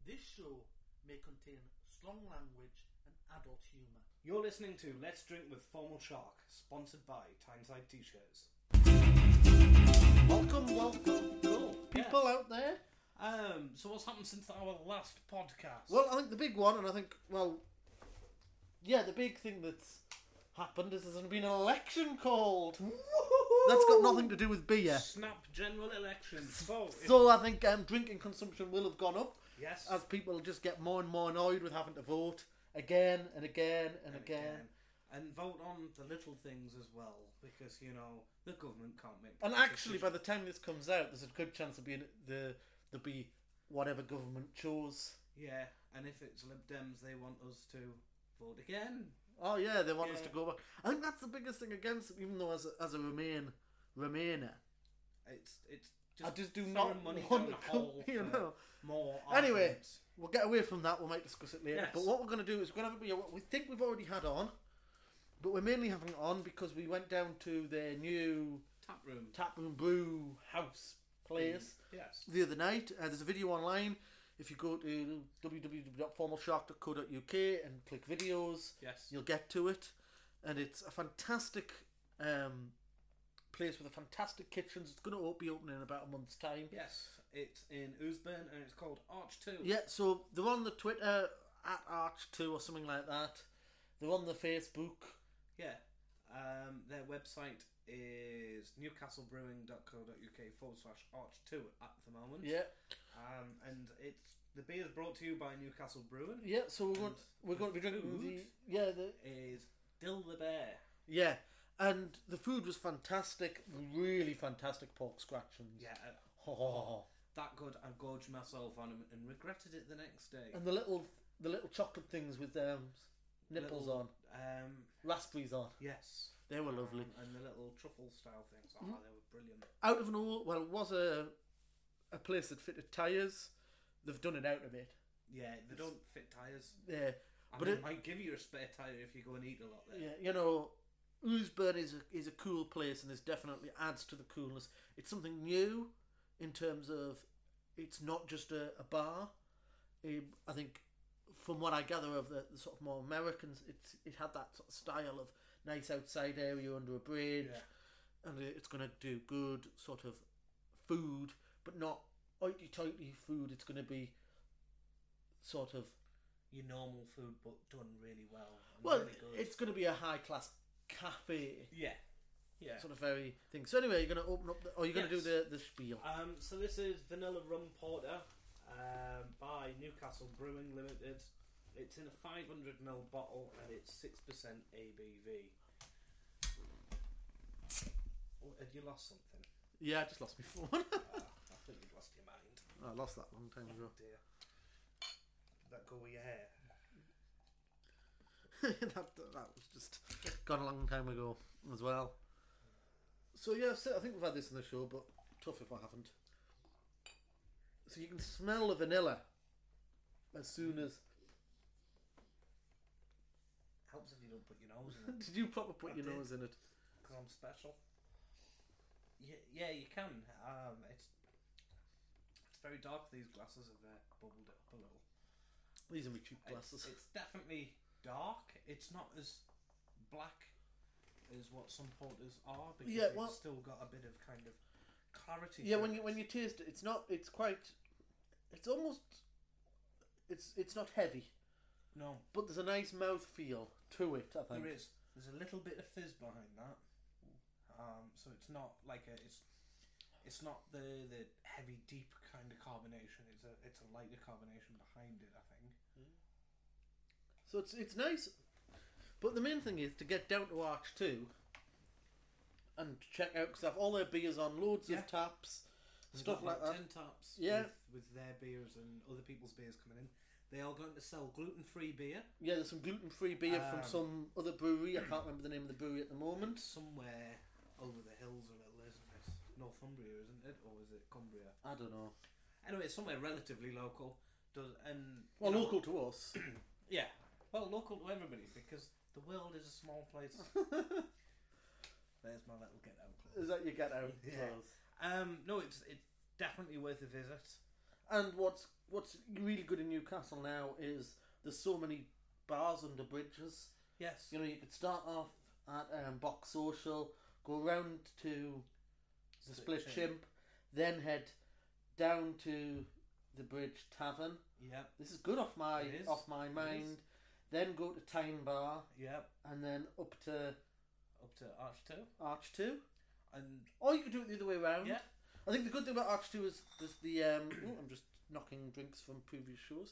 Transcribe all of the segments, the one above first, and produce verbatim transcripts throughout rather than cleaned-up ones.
This show may contain strong language and adult humour. You're listening to Let's Drink with Formal Shark, sponsored by Tyneside T-shirts. Welcome, welcome, cool. People Yeah. out there. Um, so what's happened since our last podcast? Well, I think the big one, and I think, well, yeah, the big thing that's happened is there's been an election called. That's got nothing to do with beer. Snap general elections. So, if- So I think um, drinking consumption will have gone up yes, as people just get more and more annoyed with having to vote again and again and, and again. again. And vote on the little things as well, because, you know, the government can't make... And actually, by the time this comes out, there's a good chance of being the there'll be whatever government chose. Yeah, and if it's Lib Dems, they want us to vote again. Oh yeah, they want us Yeah. to go back. I think that's the biggest thing against them, even though as a, as a Remain Remainer, It's it's just I just do throwing not money want down to the come, hole you for know. more Anyway, arguments. we'll get away from that. We might discuss it later. Yes. But what we're going to do is we're going to have a beer. We think we've already had on, but we're mainly having it on because we went down to their new Tap room. Taproom Brew House place Yes. the other night. Uh, there's a video online. If you go to w w w dot formal shark dot co dot u k and click videos, Yes. you'll get to it. And it's a fantastic um, place with a fantastic kitchens. It's going to be opening in about a month's time. Yes. It's in Oosburn and it's called Arch two. Yeah, so they're on the Twitter at Arch two or something like that. They're on the Facebook. Yeah. Um, their website is newcastlebrewing dot co dot u k forward slash arch two at the moment. Yeah, Um, and it's the beer is brought to you by Newcastle Brewing. yeah. So we're going And we're going to be drinking food the yeah the is Dill the Bear. yeah, and the food was fantastic, really fantastic pork scratchings. Yeah. uh, Oh. That good. I gorged myself on them and regretted it the next day. And the little the little chocolate things with um, nipples Little, on, Um, raspberries on. yes. They were lovely. Um, and the little truffle style things. Oh, Mm-hmm. they were brilliant. Out of an old, well, it was a a place that fitted tyres. They've done it out of it. Yeah, they don't fit tyres. Yeah, I but mean, it, might give you a spare tyre if you go and eat a lot there. yeah, you know, Oosburn is a, is a cool place, and this definitely adds to the coolness. It's something new in terms of it's not just a, a bar. Um, I think, from what I gather of the, the sort of more Americans, it's it had that sort of style of nice outside area under a bridge, Yeah. and it's going to do good sort of food, but not hoity-toity food. It's going to be sort of Your normal food, but done really well. and well, really good. it's going to be a high-class cafe. yeah, yeah. Sort of very thing. So anyway, you're going to open up, the, or you're going to Yes. do the the spiel. Um, so this is Vanilla Rum Porter um, by Newcastle Brewing Limited. It's in a five hundred milliliter bottle and it's six percent A B V. Oh, had you lost something? Yeah, I just lost my phone. Ah, I think you've lost your mind. I lost that a long time ago. Oh dear. Did that go with your hair? that that was just gone a long time ago as well. So yeah, so I think we've had this in the show, but tough if I haven't. So you can smell the vanilla as soon as. Helps if you don't put your nose in it. Did you proper put I your did. nose in it? Because I'm special. Yeah, yeah, you can. Um, it's it's very dark. These glasses have uh, bubbled it up a little. These are my cheap It's, glasses. it's definitely dark. It's not as black as what some porters are, because Yeah, it's well- still got a bit of kind of clarity. Yeah, to when it. you when you taste it, it's not. It's quite. It's almost. It's it's not heavy, no, but there's a nice mouth feel to it. I think. there is. There's a little bit of fizz behind that. Um, so it's not like a it's. It's not the, the heavy, deep kind of carbonation. It's a it's a lighter carbonation behind it, I think. So it's it's nice, but the main thing is to get down to Arch two and check out because they have all their beers on, loads Yeah. of taps, They've stuff got like about that. ten taps Yeah. with, with their beers and other people's beers coming in. They are going to sell gluten-free beer Yeah, there's some gluten-free beer Um, from some other brewery. I can't remember the name of the brewery at the moment. somewhere over the hills a little, isn't it? Northumbria, isn't it? Or is it Cumbria? I don't know. Anyway, it's somewhere relatively local. Does and Well, you know, local to us. Yeah. Well, local to everybody because the world is a small place. There's my little get out clause. Is that your get out Yeah. clause? Um, no, it's it's definitely worth a visit. And what's what's really good in Newcastle now is there's so many bars under bridges. Yes. You know, you could start off at um, Box Social, go round to the Split Split Chimp. Chimp, then head down to the Bridge Tavern. Yep. This is good off my It is. off my It mind. is. Then go to Tyne Bar, Yep. and then up to Up to Arch two. Arch Two. And Or you could do it the other way around. yeah. I think the good thing about Arch Two is there's the um. oh, I'm just knocking drinks from previous shows.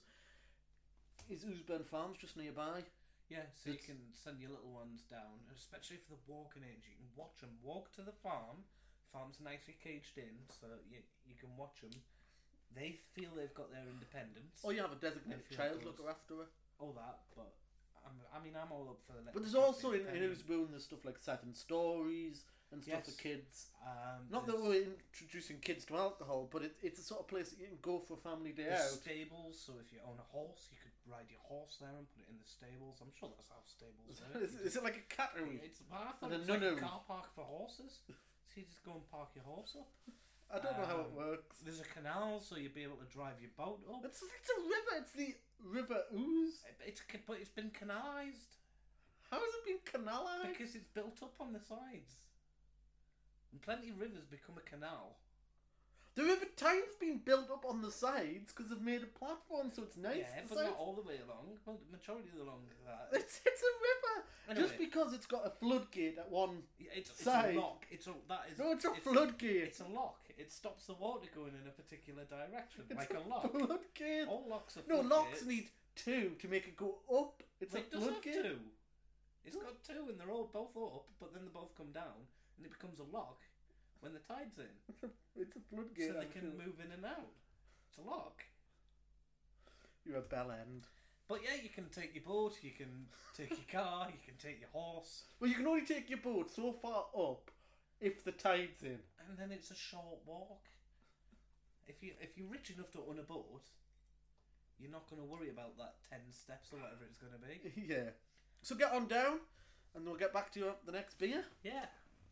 Is Oosburn Farms just nearby? Yeah, so you It's- can send your little ones down, especially for the walking age. You can watch them walk to the farm. Farm's nicely caged in, so you you can watch them. They feel they've got their independence. Or you have a designated If you're child outdoors. looker after her. All that, but I'm, I mean, I'm all up for the. But there's also in, in Oosburn there's stuff like Seven Stories and stuff Yes. for kids. Um, Not that there's- we're introducing kids to alcohol, but it, it's a sort of place that you can go for a family day There's out. stables, so if you own a horse, you could ride your horse there and put it in the stables. I'm sure that's how stables work. Is, is it like a cattery? It's, well, I thought And it a was like a nunnery. car park for horses. So you just go and park your horse up. I don't know how it Um, works. There's a canal, so you'll be able to drive your boat up. It's, it's a river. It's the River Ouse. It's ca- but it's been canalised How has it been canalised? because it's built up on the sides. And plenty of rivers become a canal. The River Tyne's been built up on the sides because they've made a platform, so it's nice. yeah, the but sides. not all the way along. Well, the majority of the along that. It's, it's a river. Anyway. Just because it's got a floodgate at one. Yeah, it's, it's side. a lock. It's a that is. No, it's a floodgate. It's a lock. It stops the water going in a particular direction, It's like a lock. floodgate. All locks are No, locks floodgates. need two to make it go up. It's Well, a it does have floodgate. two. It's got two, and they're all both up, but then they both come down, and it becomes a lock when the tide's in, It's a, it's a floodgate. so they I'm can sure. move in and out. It's a lock. You're a bell end. But yeah, you can take your boat, you can take your car, you can take your horse, Well, you can only take your boat so far up if the tide's in. and then it's a short walk. If you if you're rich enough to own a boat, you're not going to worry about that ten steps or whatever it's going to be. Yeah. So get on down, and we'll get back to you at the next beer. Yeah.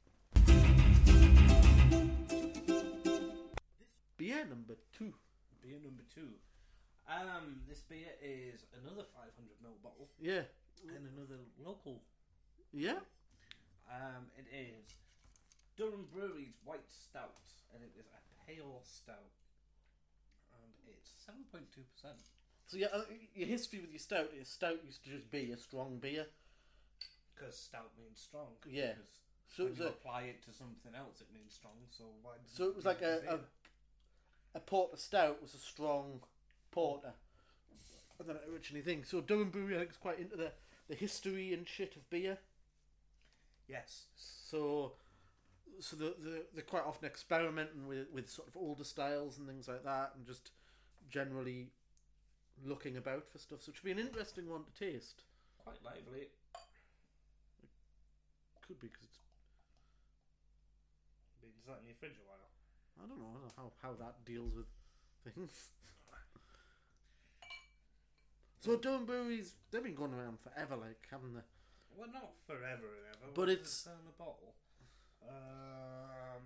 Beer number two. Beer number two. Um, this beer is another five hundred milliliter bottle Yeah. and another local. Yeah. Um, it is Durham Brewery's White Stout, and it is a pale stout, and it's seven point two percent. So yeah, uh, your history with your stout is stout used to just be a strong beer. Because stout means strong. Yeah. Because So when it was you a, apply it to something else, it means strong. So why? does so it was like a, mean a beer? a porter stout was a strong porter. I don't know originally thing. So Durham Brewery I think is quite into the, the history and shit of beer. Yes. So so the, the they're quite often experimenting with, with sort of older styles and things like that, and just generally looking about for stuff. So it should be an interesting one to taste. Quite lively. Could be because it's Been sat in your fridge a while. I don't know, I don't know how, how that deals with things. So Durham Breweries, they've been going around forever, like, haven't they? Well, not forever and ever. But What does it's- it say on the bottle. Um,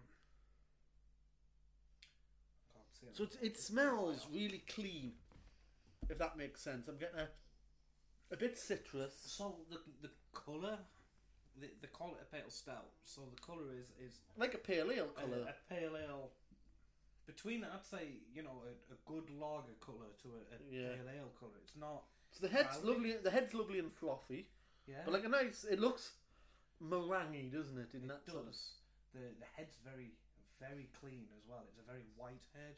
can't see on So the it, bottle. it smells really clean, if that makes sense. I'm getting a a bit citrus. So the the colour, they, they call it a pale stout. So the colour is is Like a pale ale a, colour. a pale ale. Between, I'd say, you know, a, a good lager colour to a, a Yeah. pale ale colour. It's not. So the head's Cloudy. lovely, the head's lovely and fluffy. Yeah. But like a nice, it looks meringue, doesn't it? In it that does. sort of. The the head's very very clean as well. It's a very white head.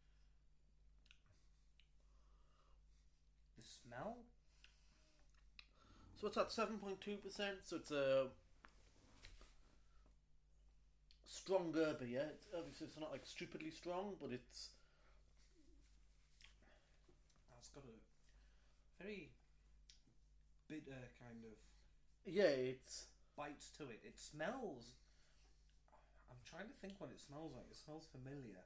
The smell. So it's at seven point two percent, so it's a stronger beer. It's, obviously, it's not like stupidly strong, but it's It's got a very bitter kind of yeah, it's bite to it. It smells. I'm trying to think what it smells like. It smells familiar.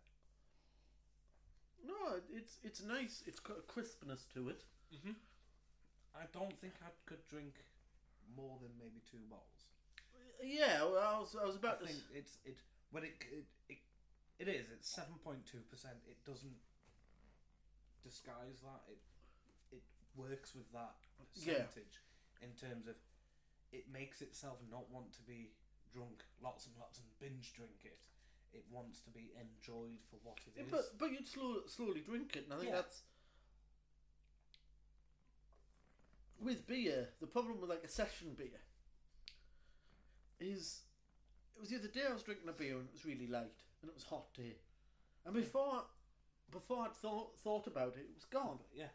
no, it's it's nice. It's got a crispness to it. Mm-hmm. I don't think I could drink more than maybe two bottles. Yeah, well, I was I was about I to. think s- it's it when it it it, it is. It's seven point two percent. It doesn't disguise that. It it works with that Yeah. percentage in terms of it makes itself not want to be drunk lots and lots and binge drink it. It wants to be enjoyed for what it Yeah, is. but but you'd slow, slowly drink it, and I think Yeah. that's with beer. The problem with like a session beer is it was the other day I was drinking a beer and it was really light and it was a hot day, and before before I'd thought thought about it, it was gone. Yeah.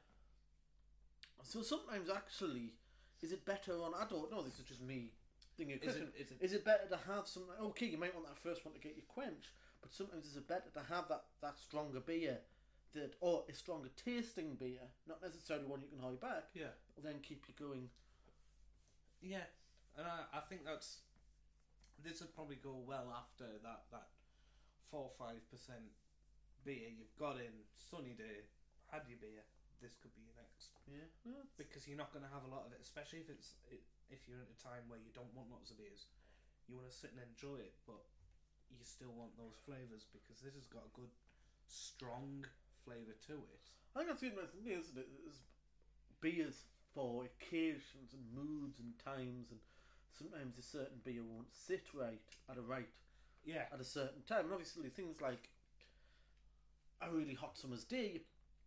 So sometimes actually, is it better on? I don't know. This is just me thinking. Is it, is it, Is it better to have some? Okay, you might want that first one to get you quenched, but sometimes is it better to have that, that stronger beer, that or a stronger tasting beer, not necessarily one you can hold back, yeah. will then keep you going. Yeah, and I, I think that's this would probably go well after that that four five percent beer you've got in sunny day, had your beer. This could be your next. Yeah, no, Because you're not going to have a lot of it, especially if it's if you're at a time where you don't want lots of beers. You want to sit and enjoy it, but you still want those flavours because this has got a good, strong flavour to it. I think that's the interesting thing, isn't it? Is beers for occasions and moods and times, and sometimes a certain beer won't sit right at a right Yeah. at a certain time. And obviously things like a really hot summer's day, you're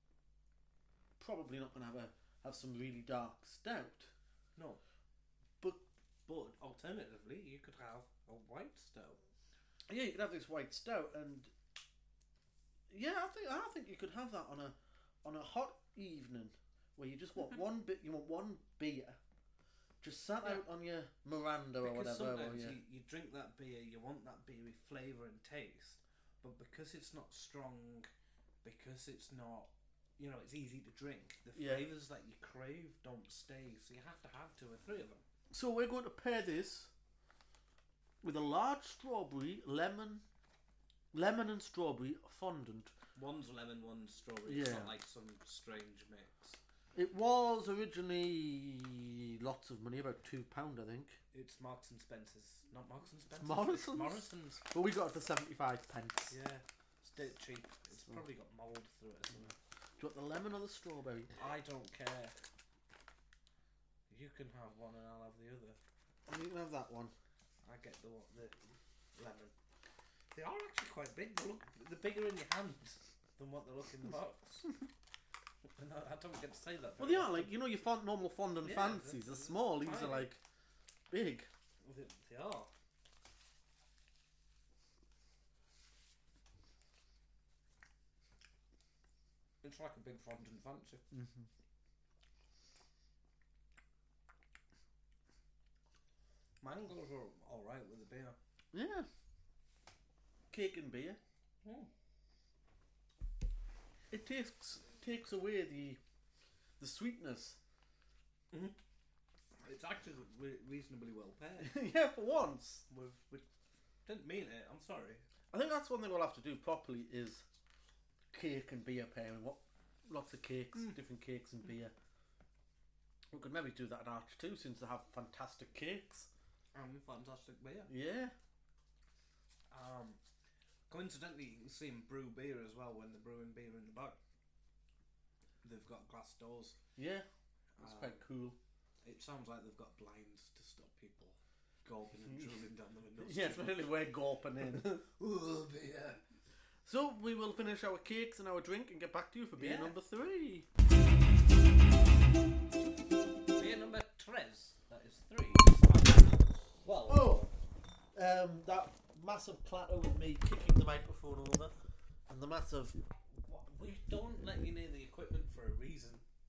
probably not going to have a have some really dark stout. No. But But alternatively, you could have a white stout. yeah, you could have this white stout, and yeah, I think I think you could have that on a on a hot evening where you just want one bit, you want one beer, just sat Yeah. out on your Miranda or Because whatever. Or sometimes your, you, you drink that beer, you want that beery flavour and taste, but because it's not strong, because it's not, you know, it's easy to drink, the Yeah. flavours that you crave don't stay, so you have to have two or three of them. So we're going to pair this with a large strawberry, lemon, lemon and strawberry fondant. One's lemon, one's strawberry. It's Yeah. not like some strange mix. It was originally lots of money, about two pound, I think. It's Marks and Spencer's, not Marks and Spencer's. Morrison's? It's Morrison's. But we got it for seventy-five pence. Yeah, it's dead cheap. It's probably got mould through it or something. Do you want the lemon or the strawberry? I don't care. You can have one and I'll have the other. You can have that one. I get the the lemon. They are actually quite big. They look they're bigger in your hands than what they look in the box. And I, I don't get to say that. Well, very they are often. like, you know, your font, normal fondant Yeah, fancies they're- are small. These tiny. are like big. They, they are. It's like a big fondant fancy. Mm-hmm. Mine goes all right with the beer. Yeah. Cake and beer. Mm. It takes takes away the the sweetness. Mm-hmm. It's actually re- reasonably well paired. Yeah, for once. With, with didn't mean it. I'm sorry. I think that's one thing we'll have to do properly is cake and beer pairing. What lots of cakes, Mm. different cakes and beer. We could maybe do that at Arch too, since they have fantastic cakes. Um, fantastic beer. Yeah. Um, coincidentally, you can see them brew beer as well when they're brewing beer in the back. They've got glass doors. Yeah. That's Um, quite cool. It sounds like they've got blinds to stop people gulping and drooling down the windows. Yeah, it's really we're gawping in. Oh, beer. So we will finish our cakes and our drink and get back to you for beer Yeah. number three. Beer number tres. That is three. Well, Oh, um, that massive clatter with me kicking the microphone over, and the massive. we don't let you near the equipment for a reason.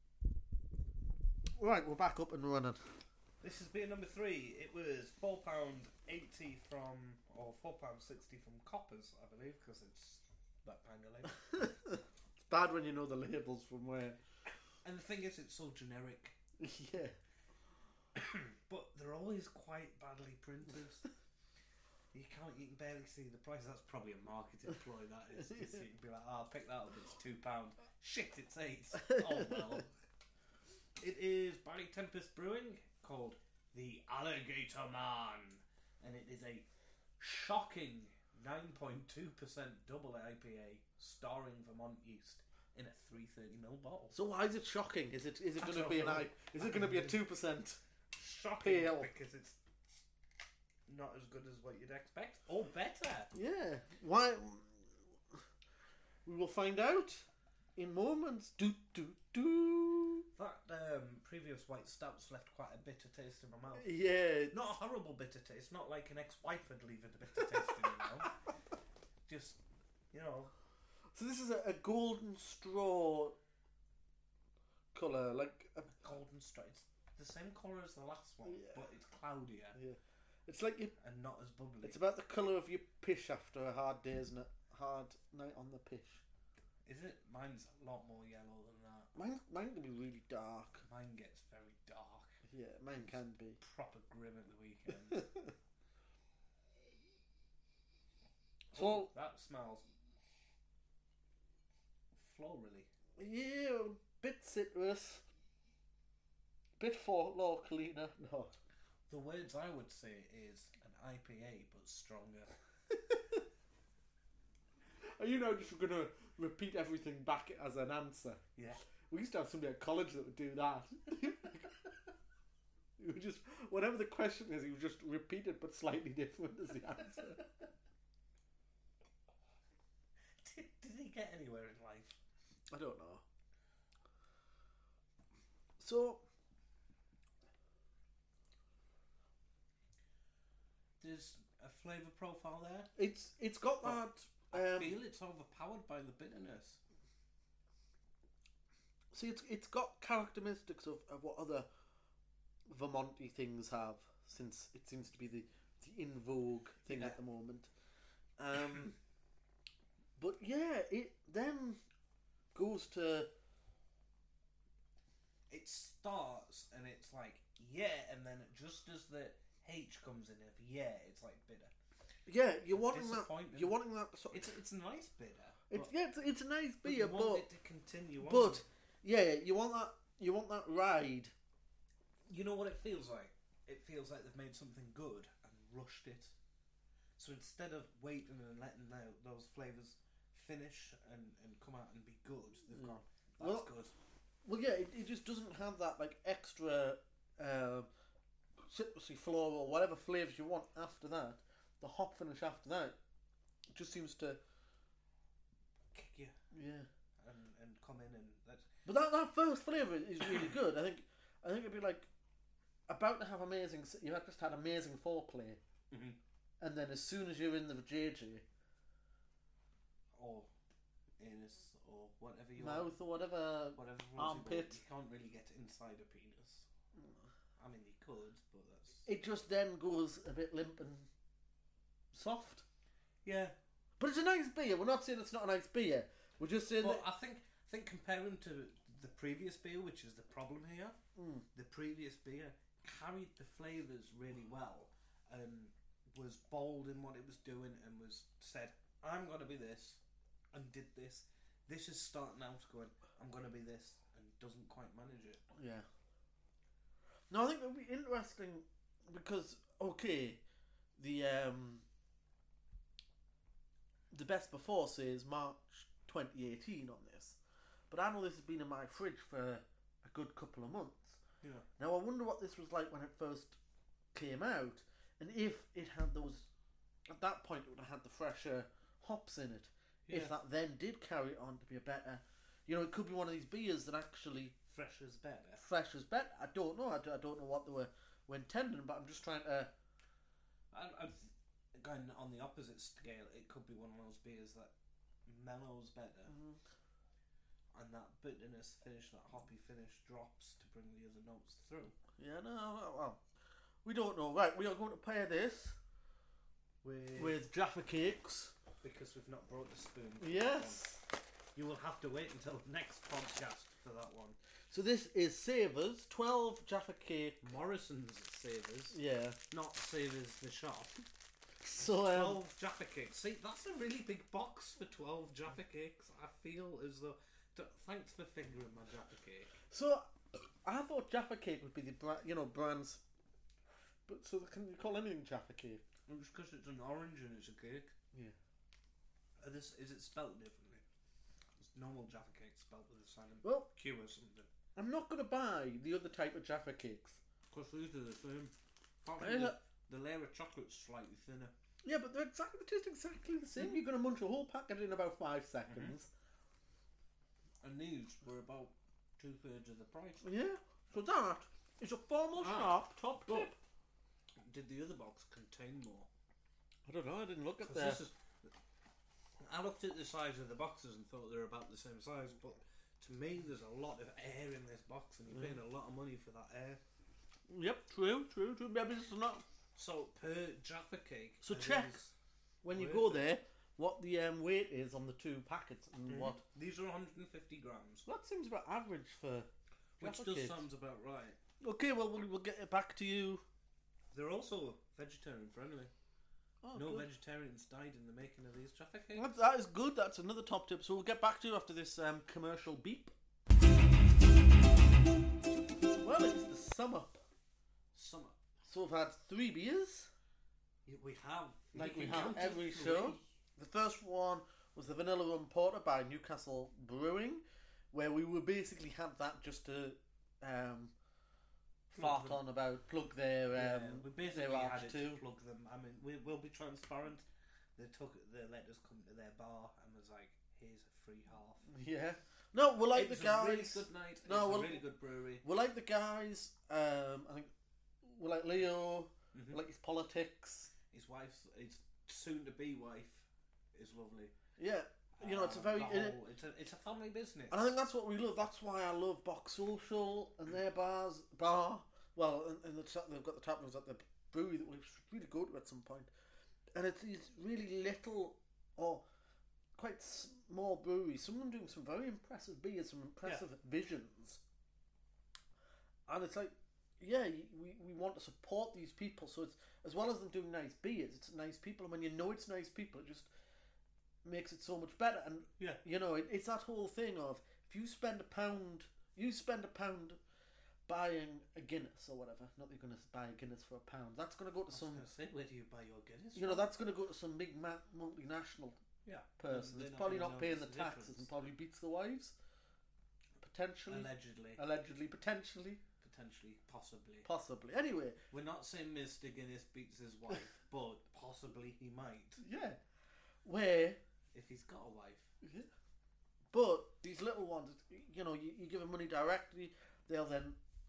Right, we're back up and running. This is beer number three. It was four pound eighty from, or four pound sixty from Coppers, I believe, because it's that kind of label. It's bad when you know the labels from where. And the thing is, it's so generic, Yeah. but they're always quite badly printed. You can't, you can barely see the price. That's probably a marketing ploy. That is, just so you can be like, "Oh, I'll pick that up. It's two pound. Shit, it's eight. Oh well." It is Barley Tempest Brewing, called the Alligator Man, and it is a shocking nine point two percent double I P A, starring Vermont yeast. in a three thirty ml bottle. So why is it shocking? Is it is it I going to don't be an know. I? Is I it going to be a don't two percent? Shocking Pale. because it's not as good as what you'd expect, or better. Yeah. Why? We will find out in moments. Do do do. That um, previous white stouts left quite a bitter taste in my mouth. Yeah. Not a horrible bitter taste, not like an ex-wife would leave a bitter taste in your mouth. Just, you know. So this is a, a golden straw colour, like a, Golden straw. It's the same colour as the last one, Yeah. but it's cloudier yeah. It's like you. and not as bubbly. It's about the colour of your pish after a hard day's n- hard night on the pish. Is it? Mine's a lot more yellow than that. Mine, mine can be really dark. Mine gets very dark. Yeah, mine can be. Proper grim at the weekend. So Oh, that smells florally. yeah, bit citrus, bit folklore cleaner. No. The words I would say is an I P A, but stronger. Are you now just going to repeat everything back as an answer? Yeah. We used to have somebody at college that would do that. You would just, whatever the question is, he would just repeat it but slightly different as the answer. Did, did he get anywhere in life? I don't know. So, There's a flavour profile there. it's it's got that. I Um, feel it's overpowered by the bitterness. see, it's it's got characteristics of, of what other Vermonty things have, since it seems to be the, the in vogue thing Yeah. at the moment. Um, but yeah, it then goes to It starts and it's like, yeah, and then just as the H comes in of yeah, it's like bitter. yeah. You're wanting that. Disappointing. You're wanting that. Sort of, It's it's a nice bitter. it's but- yeah. It's, it's a nice but beer, you want but it to continue on. but yeah, you want that. You want that ride. You know what it feels like? It feels like they've made something good and rushed it. So instead of waiting and letting tho- those flavours finish and, and come out and be good, they've Mm. gone, that's Well, good. Well, yeah, it, it just doesn't have that like extra um, citrusy floral or whatever flavours you want after that. The hop finish after that just seems to Kick you yeah. and, and come in and let's... But that, that first flavour is really good. I think I think it'd be like about to have amazing. You have just had amazing foreplay, Mm-hmm. and then as soon as you're in the J J Or anus or whatever you mouth want. or whatever, Whatever floats your boat. armpit. You can't really get inside a penis. I mean, you could, but that's... it just then goes a bit limp and soft. Yeah. But it's a nice beer. We're not saying it's not a nice beer. We're just saying But that. I think I think comparing to the previous beer, which is the problem here, Mm. the previous beer carried the flavours really well and was bold in what it was doing and was said, I'm going to be this, and did this. This is starting out going, I'm going to be this, and doesn't quite manage it. Yeah. No, I think it'll be interesting because okay, the um, the best before says March twenty eighteen on this, but I know this has been in my fridge for a good couple of months. Yeah. Now I wonder what this was like when it first came out, and if it had those. At that point, it would have had the fresher hops in it. Yeah. If that then did carry on to be a better, you know, it could be one of these beers that actually Fresh is better. fresh is better. I don't know. I don't, I don't know what they were, were intending, but I'm just trying to. And, and going on the opposite scale, it could be one of those beers that mellows better. Mm, And that bitterness finish, that hoppy finish, drops to bring the other notes through. yeah, no, well, we don't know. Right, we are going to pair this With, with Jaffa Cakes. because we've not brought the spoon. for Yes. that one. You will have to wait until next podcast for that one. So this is Savers, twelve Jaffa Cake. Morrison's Savers, Yeah. not Savers the shop. So um, twelve Jaffa cakes. See, that's a really big box for twelve Jaffa cakes. I feel as though. D- thanks for fingering my Jaffa cake. so I thought Jaffa Cake would be the bra- you know brands, but so can you call anything Jaffa Cake? It's because it's an orange and it's a cake. Yeah. Are this, is it spelt differently? It's normal Jaffa cake spelled with a silent Well, Q or something. I'm not going to buy the other type of Jaffa cakes. Because these are the same. Apart from Yeah. the, the layer of chocolate's slightly thinner. Yeah, but they're exactly, they taste exactly the same. Mm. You're going to munch a whole packet in about five seconds. And these were about two thirds of the price. Yeah. So that is a formal Ah. sharp top But tip. did the other box contain more? I don't know. I didn't look at 'Cause that. this is, I looked at the size of the boxes and thought they were about the same size, but to me there's a lot of air in this box and you're paying a lot of money for that air. Yep. True. True. True. Maybe it's not. So per Jaffa cake, So are check. these- When you Weight go is- there, what the um, weight is on the two packets and what. These are one hundred fifty grams, That seems about average for. which Jaffa does cakes. sound about right. Okay. Well, we'll we'll get it back to you. They're also vegetarian friendly. Oh, no good. vegetarians died in the making of these Jaffa cakes. That, that is good. That's another top tip. So we'll get back to you after this um, commercial beep. Well, it's the sum up. Summer. So we've had three beers, Yeah, we have. You like we can have count to every three. show. The first one was the Vanilla Rum Porter by Newcastle Brewing, where we would basically have that just to um, Plug fart them. on about, plug their Yeah, um, we basically their had art it too. to plug them. I mean, we will be transparent. They took, they let us come to their bar and was like, "Here's a free half." Yeah. No, we're like it the was guys. a really good night. No, it was well- a really good brewery. We're like the guys. Um, I think we're like Leo. Mhm. We like his politics. His wife's, his soon-to-be wife, is lovely. Yeah. You know, it's a Uh, very. the it- whole- it's a it's a family business. And I think that's what we love. That's why I love Box Social and their bars, bar. Well, and, and the ta- they've got the tap rooms at the brewery that we should really go to at some point. And it's these really little or quite small breweries. Some of them doing some very impressive beers, some impressive visions. And it's like, yeah, y- we, we want to support these people. So it's as well as them doing nice beers, it's nice people. And when you know it's nice people, it just makes it so much better. And Yeah. you know, it, it's that whole thing of if you spend a pound, you spend a pound buying a Guinness or whatever. Not that you're going to buy a Guinness for a pound. That's going to go to I was some, gonna say, where do you buy your Guinness? you know, from? that's going to go to some big ma- multinational yeah person. They're It's probably gonna not paying the notice taxes difference. and probably beats the wives. Potentially, Allegedly, allegedly, potentially, potentially, possibly. possibly. Anyway, We're not saying Mister Guinness beats his wife, but possibly he might yeah, where. if he's got a wife. Yeah. But these little ones, you know, you, you give them money directly, they'll then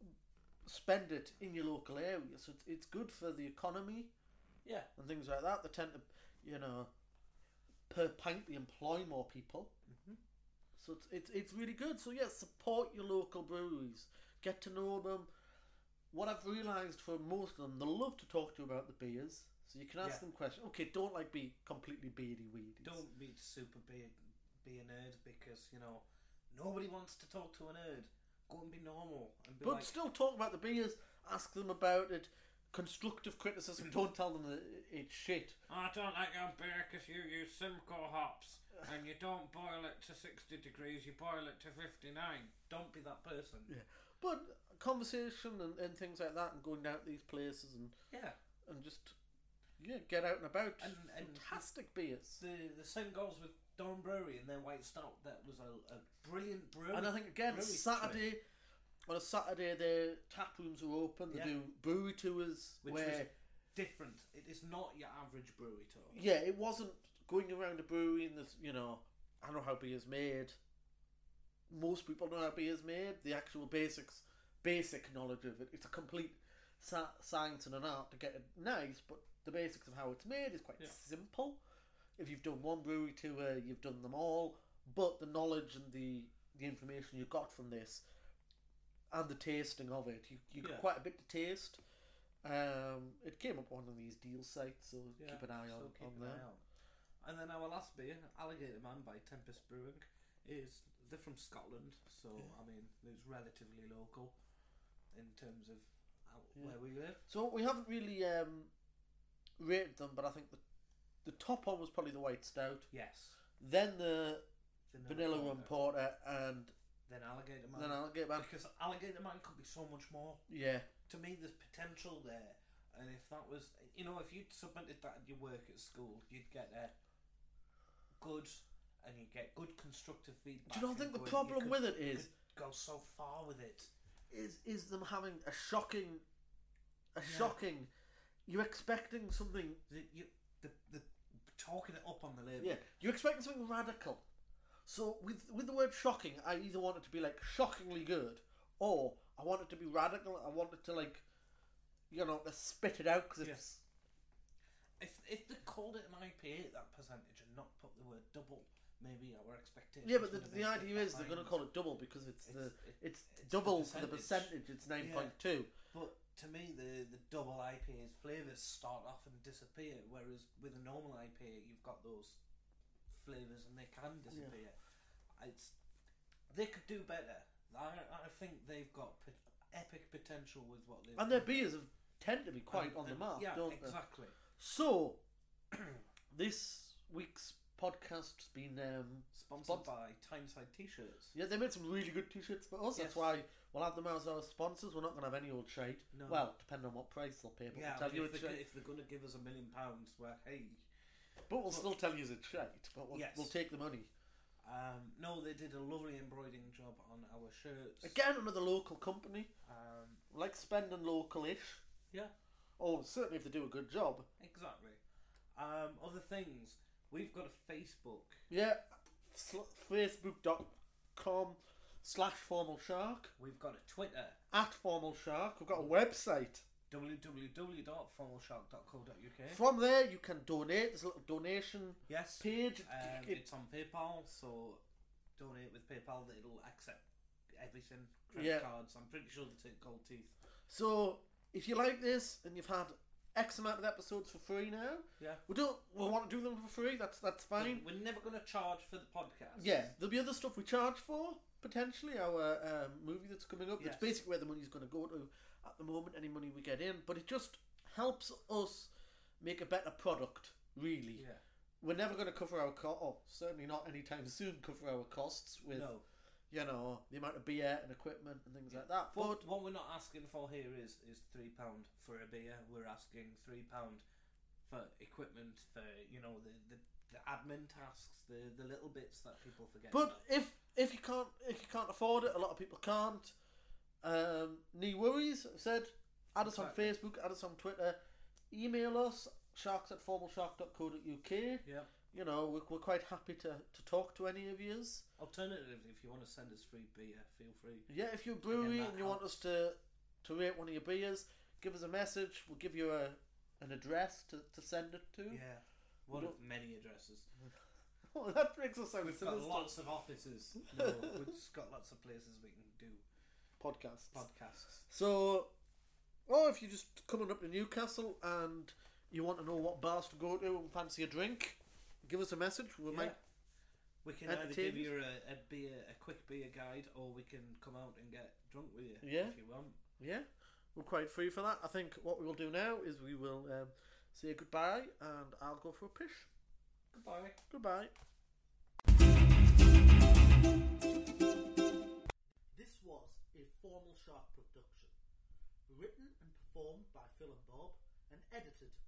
spend it in your local area. So it's, it's good for the economy Yeah. and things like that. They tend to, you know, per pint they employ more people. Mhm. So it's, it's it's really good. So yeah, support your local breweries. Get to know them. What I've realised for most of them, they love to talk to you about the beers. So you can ask Yeah. them questions. Okay, don't like be completely beardy weedy. Don't be super big, be a nerd because you know nobody wants to talk to a nerd. Go and be normal and be But like, still talk about the beers, ask them about it, constructive criticism, don't tell them that it's shit. I don't like your beer because you use Simcoe hops and you don't boil it to sixty degrees, you boil it to fifty-nine. Don't be that person. Yeah. But conversation and, and things like that and going down to these places and, Yeah. and just yeah, get out and about. And- and Fantastic beers. The the same goes with Dawn Brewery and their white stout. That was a, a brilliant brewery. And I think again brewery Saturday on a Saturday their tap rooms are open, they Yeah. do brewery tours Which where was different. It is not your average brewery tour. yeah, it wasn't going around a brewery and this, you know, I know how beer's made. Most people know how beer's made. The actual basics, basic knowledge of it. It's a complete sa- science and an art to get it nice, but the basics of how it's made is quite Yeah. simple. If you've done one brewery tour, you've done them all. But the knowledge and the the information you got from this, and the tasting of it, you you Yeah. got quite a bit to taste. Um, it came up on one of these deal sites, so Yeah, keep an eye so on, keep on an them. eye out. And then our last beer, Alligator Man by Tempest Brewing, is they're from Scotland, so I mean it's relatively local in terms of how, Yeah. where we live. So we haven't really um, rated them, but I think the the top one was probably the white stout, Yes. then the vanilla rum porter, and Then Alligator Man. then I'll get back. Because Alligator Man could be so much more. Yeah, To me, there's potential there, and if that was, you know, if you'd submitted that at your work at school, you'd get a good and you get good constructive feedback. Do you not and think the going- problem you with could- it you is could go so far with it. is is them having a shocking, a Yeah. shocking. You're expecting something. The, you, the, the talking it up on the label. Yeah, you're expecting something radical. So with with the word shocking, I either want it to be like shockingly good, or I want it to be radical. I want it to like, you know, to spit it out because it's. If if they called it an I P A, that percentage, and not put the word double, maybe our expectations. Yeah, but the, would have the been idea a bit is they're going to behind. call it double because it's, the it- it's, it's double the for the percentage. It's nine point two. But to me, the the double I P A's flavours start off and disappear, whereas with a normal I P A, you've got those flavours and they can disappear. It's they could do better. I I think they've got p- epic potential with what they've And their done. beers have, tend to be quite And- on the and- mark, Yeah, don't they? exactly. So, this week's podcast's been um, Sponsored Sponsor- by Tyneside T-shirts. yeah, they made some really good t-shirts for us. That's Yes. why we'll have them as our sponsors. We're not going to have any old shade. No. Well, depending on what price they'll pay, but Yeah, we'll tell but you if, it's they're, shade. if they're going to give us a million pounds, well, hey. But we'll still tell you it's shade. But we'll, Yes. we'll take the money. Um, no, they did a lovely embroidering job on our shirts. Again, another local company. Um, Like spending local-ish. yeah, Oh, certainly if they do a good job. exactly. Um, other things, we've got a Facebook. Yeah, sl- facebook.com slash formal shark. We've got a Twitter. At formal shark. We've got a website. w w w dot formal shark dot co dot u k. From there, you can donate. There's a little donation Yes. page. Um, It- it's on PayPal, so donate with PayPal. It'll accept everything. Credit Yeah. cards. I'm pretty sure they take gold teeth. So, if you like this and you've had X amount of episodes for free now, Yeah. we don't we want to do them for free. That's that's fine. We're never going to charge for the podcast. Yeah, there'll be other stuff we charge for potentially. Our um, movie that's coming up. Yes. It's basically where the money's going to go to at the moment. Any money we get in, but it just helps us make a better product. Really, Yeah. we're never going to cover our cost. Oh, certainly not anytime soon. Cover our costs with No. you know the amount of beer and equipment and things like that. But What, what we're not asking for here is, is three pound for a beer. We're asking three pound for equipment, for you know the, the, the admin tasks, the, the little bits that people forget. But about. if if you can't if you can't afford it, a lot of people can't. Um, no worries. I said, add us on Exactly. Facebook, add us on Twitter, email us sharks at formal shark dot co dot u k. Yeah. You know, we're, we're quite happy to, to talk to any of yous. Alternatively, if you want to send us free beer, feel free. Yeah, if you're a brewery that and you want us helps. to to rate one of your beers, give us a message. We'll give you a an address to, to send it to. Yeah. One We of many addresses. Oh, that makes us sound We've got sinister. lots of offices. No, we've just got lots of places we can do Podcasts. podcasts. So, or if you're just coming up to Newcastle and you want to know what bars to go to and fancy a drink, give us a message. We Yeah. might. We can either entertain give us. you a, a beer, a quick beer guide, or we can come out and get drunk with you Yeah. if you want. Yeah, we're quite free for that. I think what we will do now is we will um, say goodbye and I'll go for a pish. Goodbye. Goodbye. This was a Formal Shark production, written and performed by Phil and Bob, and edited